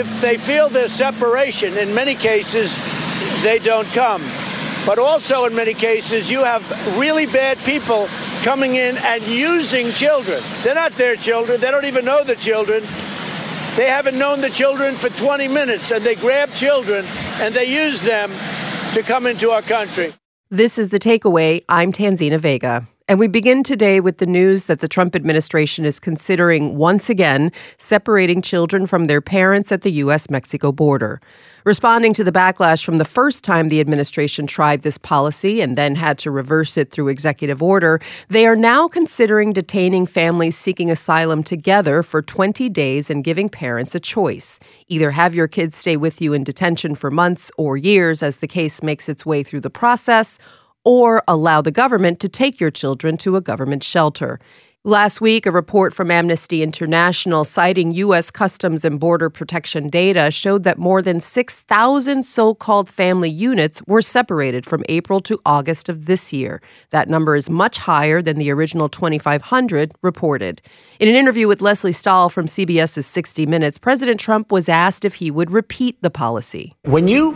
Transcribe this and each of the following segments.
if they feel there's separation, in many cases, they don't come. But also in many cases, you have really bad people coming in and using children. They're not their children. They don't even know the children. They haven't known the children for 20 minutes, and they grab children and they use them to come into our country. This is The Takeaway. I'm Tanzina Vega. And we begin today with the news that the Trump administration is considering once again separating children from their parents at the U.S.-Mexico border. Responding to the backlash from the first time the administration tried this policy and then had to reverse it through executive order, they are now considering detaining families seeking asylum together for 20 days and giving parents a choice. Either have your kids stay with you in detention for months or years as the case makes its way through the process, or allow the government to take your children to a government shelter. Last week, a report from Amnesty International citing U.S. Customs and Border Protection data showed that more than 6,000 so-called family units were separated from April to August of this year. That number is much higher than the original 2,500 reported. In an interview with Lesley Stahl from CBS's 60 Minutes, President Trump was asked if he would repeat the policy. When you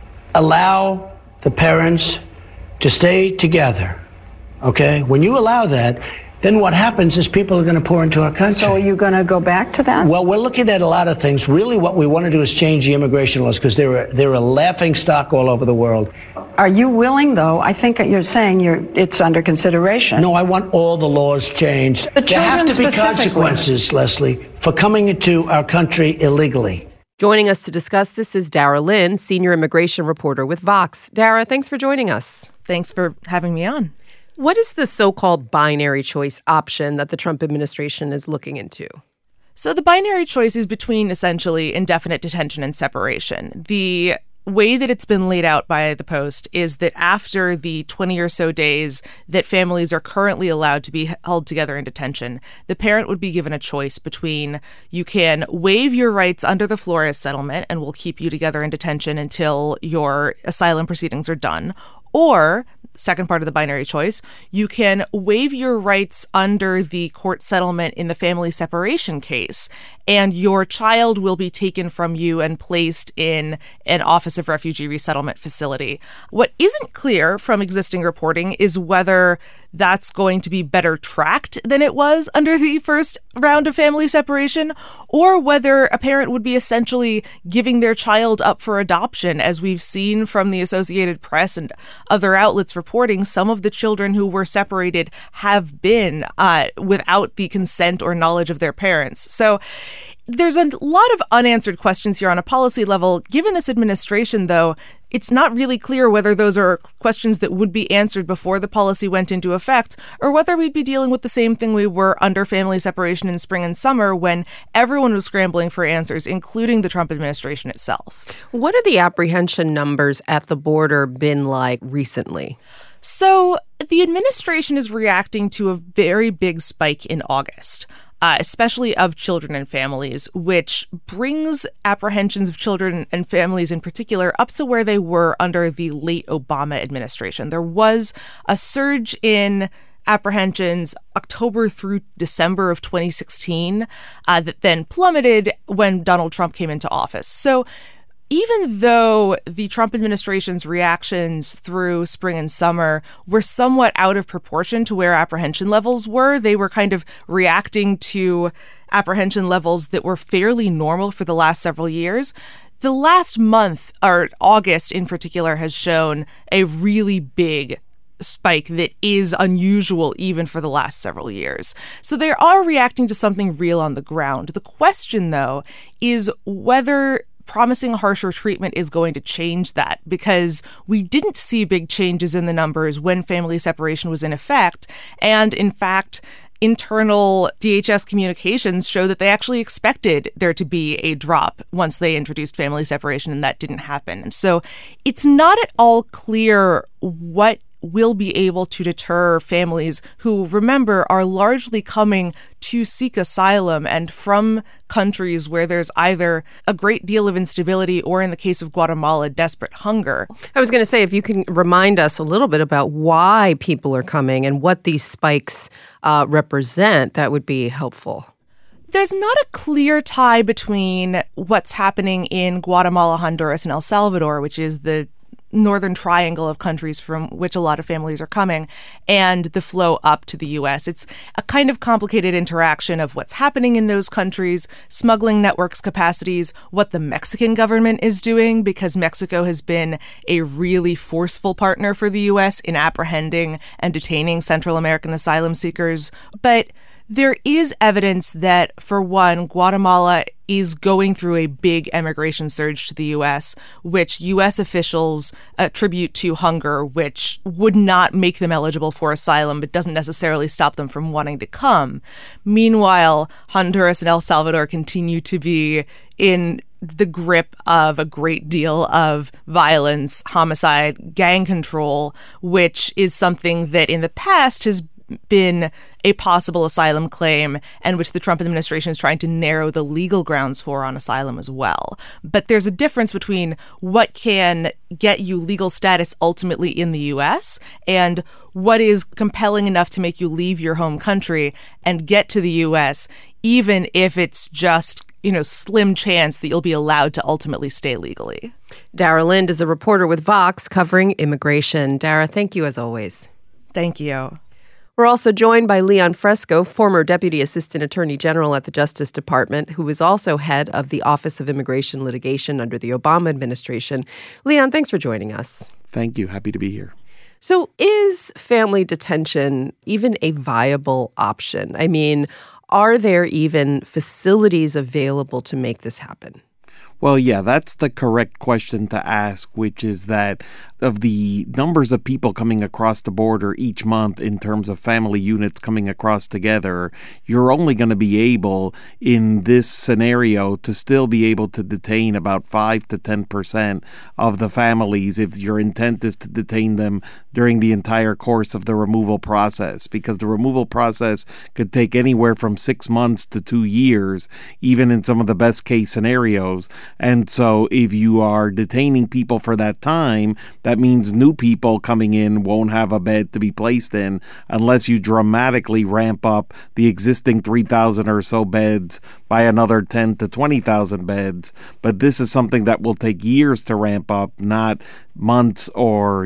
allow the parents to stay together, okay? When you allow that, then what happens is people are going to pour into our country. So are you going to go back to that? Well, we're looking at a lot of things. Really what we want to do is change the immigration laws because they're a laughing stock all over the world. Are you willing, though? I think you're saying it's under consideration. No, I want all the laws changed. There have to be consequences, Leslie, for coming into our country illegally. Joining us to discuss this is Dara Lind, senior immigration reporter with Vox. Dara, thanks for joining us. Thanks for having me on. What is the so-called binary choice option that the Trump administration is looking into? So the binary choice is between essentially indefinite detention and separation. The way that it's been laid out by the Post is that after the 20 or so days that families are currently allowed to be held together in detention, the parent would be given a choice between you can waive your rights under the Flores settlement and we'll keep you together in detention until your asylum proceedings are done, or second part of the binary choice, you can waive your rights under the court settlement in the family separation case, and your child will be taken from you and placed in an Office of Refugee Resettlement facility. What isn't clear from existing reporting is whether that's going to be better tracked than it was under the first round of family separation, or whether a parent would be essentially giving their child up for adoption, as we've seen from the Associated Press and other outlets reporting. Some of the children who were separated have been without the consent or knowledge of their parents. So there's a lot of unanswered questions here on a policy level. Given this administration, though, it's not really clear whether those are questions that would be answered before the policy went into effect, or whether we'd be dealing with the same thing we were under family separation in spring and summer when everyone was scrambling for answers, including the Trump administration itself. What are the apprehension numbers at the border been like recently? So the administration is reacting to a very big spike in August. Especially of children and families, which brings apprehensions of children and families in particular up to where they were under the late Obama administration. There was a surge in apprehensions October through December of 2016 that then plummeted when Donald Trump came into office. So even though the Trump administration's reactions through spring and summer were somewhat out of proportion to where apprehension levels were, they were kind of reacting to apprehension levels that were fairly normal for the last several years. The last month, or August in particular, has shown a really big spike that is unusual even for the last several years. So they are reacting to something real on the ground. The question, though, is whether promising harsher treatment is going to change that, because we didn't see big changes in the numbers when family separation was in effect. And in fact, internal DHS communications show that they actually expected there to be a drop once they introduced family separation, and that didn't happen. And so it's not at all clear what will be able to deter families who, remember, are largely coming to seek asylum and from countries where there's either a great deal of instability or, in the case of Guatemala, desperate hunger. I was going to say, if you can remind us a little bit about why people are coming and what these spikes represent, that would be helpful. There's not a clear tie between what's happening in Guatemala, Honduras, and El Salvador, which is the northern triangle of countries from which a lot of families are coming, and the flow up to the U.S. It's a kind of complicated interaction of what's happening in those countries, smuggling networks capacities, what the Mexican government is doing, because Mexico has been a really forceful partner for the U.S. in apprehending and detaining Central American asylum seekers. But there is evidence that, for one, Guatemala is going through a big emigration surge to the U.S., which U.S. officials attribute to hunger, which would not make them eligible for asylum, but doesn't necessarily stop them from wanting to come. Meanwhile, Honduras and El Salvador continue to be in the grip of a great deal of violence, homicide, gang control, which is something that in the past has been a possible asylum claim, and which the Trump administration is trying to narrow the legal grounds for on asylum as well. But there's a difference between what can get you legal status ultimately in the U.S. and what is compelling enough to make you leave your home country and get to the U.S., even if it's just, slim chance that you'll be allowed to ultimately stay legally. Dara Lind is a reporter with Vox covering immigration. Dara, thank you as always. Thank you. We're also joined by Leon Fresco, former Deputy Assistant Attorney General at the Justice Department, who is also head of the Office of Immigration Litigation under the Obama administration. Leon, thanks for joining us. Thank you. Happy to be here. So is family detention even a viable option? I mean, are there even facilities available to make this happen? Well, yeah, that's the correct question to ask, which is that of the numbers of people coming across the border each month in terms of family units coming across together, you're only going to be able in this scenario to still be able to detain about 5 to 10% of the families if your intent is to detain them during the entire course of the removal process, because the removal process could take anywhere from 6 months to 2 years, even in some of the best case scenarios. And so if you are detaining people for that time, that means new people coming in won't have a bed to be placed in unless you dramatically ramp up the existing 3,000 or so beds by another 10 to 20,000 beds. But this is something that will take years to ramp up, not months or,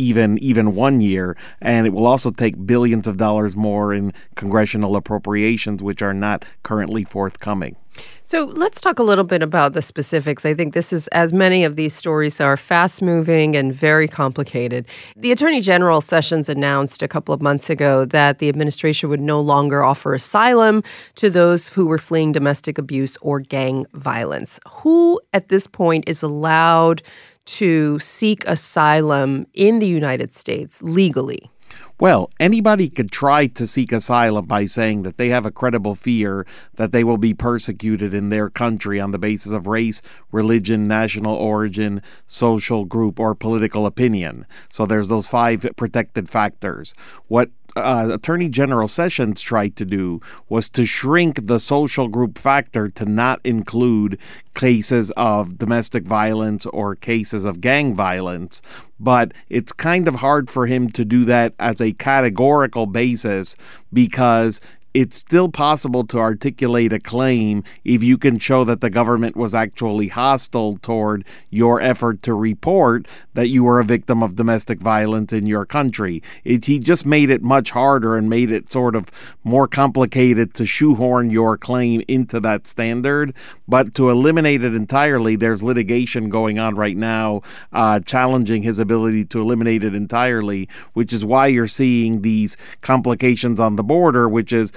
even 1 year. And it will also take billions of dollars more in congressional appropriations, which are not currently forthcoming. So let's talk a little bit about the specifics. I think this is, as many of these stories are, fast-moving and very complicated. The Attorney General Sessions announced a couple of months ago that the administration would no longer offer asylum to those who were fleeing domestic abuse or gang violence. Who at this point is allowed to seek asylum in the United States legally? Well, anybody could try to seek asylum by saying that they have a credible fear that they will be persecuted in their country on the basis of race, religion, national origin, social group, or political opinion. So there's those 5 protected factors. What Attorney General Sessions tried to do was to shrink the social group factor to not include cases of domestic violence or cases of gang violence. But it's kind of hard for him to do that as a categorical basis because it's still possible to articulate a claim if you can show that the government was actually hostile toward your effort to report that you were a victim of domestic violence in your country. He just made it much harder and made it sort of more complicated to shoehorn your claim into that standard. But to eliminate it entirely, there's litigation going on right now challenging his ability to eliminate it entirely, which is why you're seeing these complications on the border, which is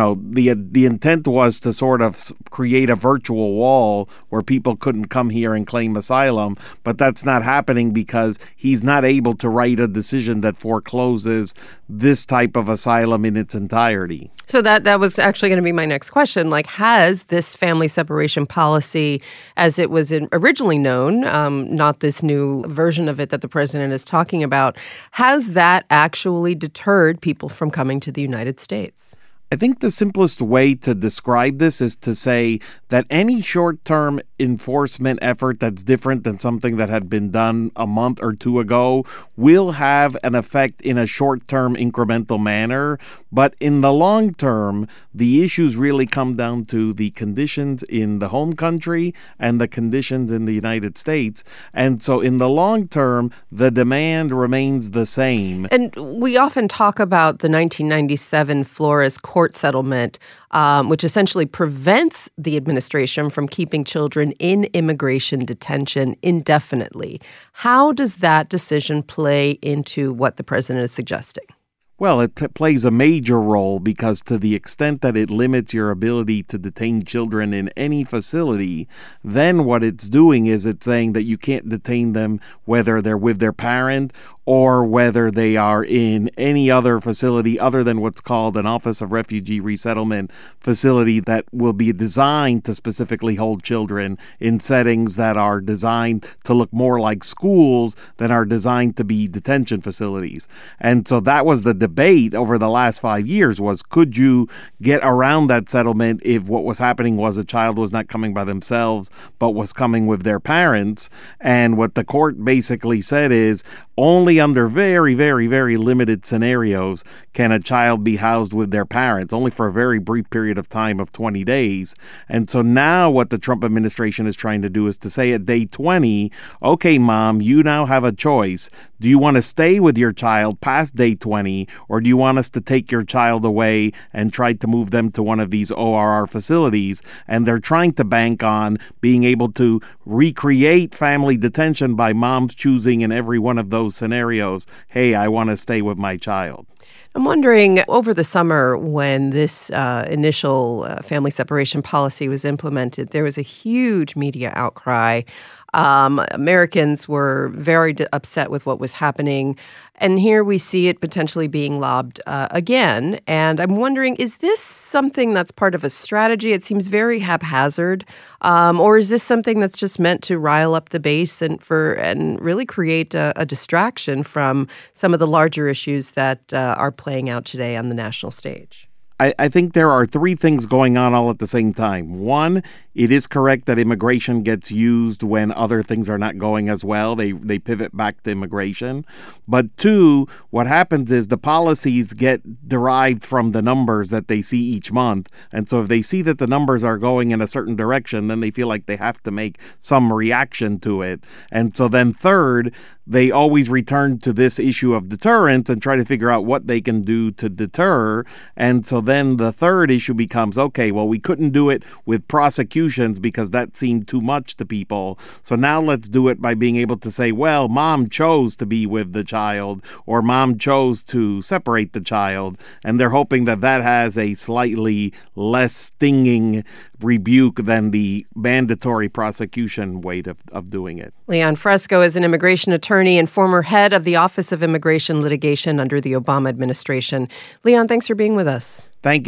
the intent was to sort of create a virtual wall where people couldn't come here and claim asylum, but that's not happening because he's not able to write a decision that forecloses this type of asylum in its entirety. So that was actually going to be my next question. Has this family separation policy, as it was originally known, not this new version of it that the president is talking about, has that actually deterred people from coming to the United States? I think the simplest way to describe this is to say that any short-term enforcement effort that's different than something that had been done a month or two ago will have an effect in a short-term incremental manner. But in the long term, the issues really come down to the conditions in the home country and the conditions in the United States. And so in the long term, the demand remains the same. And we often talk about the 1997 Flores court settlement, which essentially prevents the administration from keeping children in immigration detention indefinitely. How does that decision play into what the president is suggesting? Well, it plays a major role because to the extent that it limits your ability to detain children in any facility, then what it's doing is it's saying that you can't detain them whether they're with their parent or whether they are in any other facility other than what's called an Office of Refugee Resettlement facility that will be designed to specifically hold children in settings that are designed to look more like schools than are designed to be detention facilities. And so that was the debate over the last 5 years was, could you get around that settlement if what was happening was a child was not coming by themselves but was coming with their parents? And what the court basically said is only under very, very, very limited scenarios can a child be housed with their parents, only for a very brief period of time of 20 days. And so now what the Trump administration is trying to do is to say at day 20, okay, mom, you now have a choice. Do you want to stay with your child past day 20, or do you want us to take your child away and try to move them to one of these ORR facilities? And they're trying to bank on being able to recreate family detention by moms choosing in every one of those scenarios, hey, I want to stay with my child. I'm wondering, over the summer when this initial family separation policy was implemented, there was a huge media outcry. Americans were very upset with what was happening. And here we see it potentially being lobbed again. And I'm wondering, is this something that's part of a strategy? It seems very haphazard. Or is this something that's just meant to rile up the base and really create a distraction from some of the larger issues that are playing out today on the national stage? I think there are three things going on all at the same time. One, it is correct that immigration gets used when other things are not going as well. They pivot back to immigration. But two, what happens is the policies get derived from the numbers that they see each month. And so if they see that the numbers are going in a certain direction, then they feel like they have to make some reaction to it. And so then third, they always return to this issue of deterrence and try to figure out what they can do to deter. And so then the third issue becomes, okay, well, we couldn't do it with prosecutions because that seemed too much to people. So now let's do it by being able to say, well, mom chose to be with the child or mom chose to separate the child. And they're hoping that that has a slightly less stinging rebuke than the mandatory prosecution way of doing it. Leon Fresco is an immigration attorney and former head of the Office of Immigration Litigation under the Obama administration. Leon, thanks for being with us. Thank you.